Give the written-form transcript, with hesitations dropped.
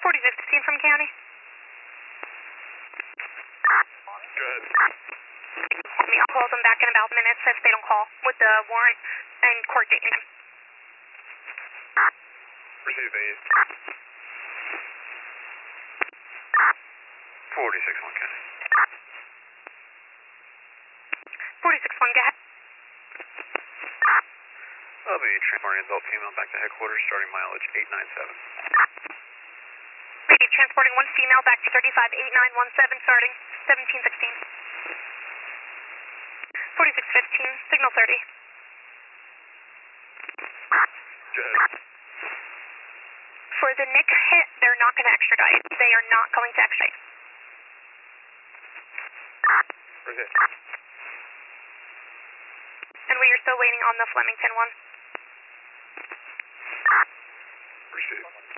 4615 from county. Good. I'll call them back in about minutes if they don't call with the warrant and court date and time. Receive aid. 46-1 county. 46-1, go ahead. I'll be transporting adult female back to headquarters, starting mileage 897. Receive, transporting one female back to 358917, starting 1716. 4615, signal 30. Good. For the Nick hit, they're not going to extradite. They are not going to extradite. Receive. And we are still waiting on the Flemington one. Receive.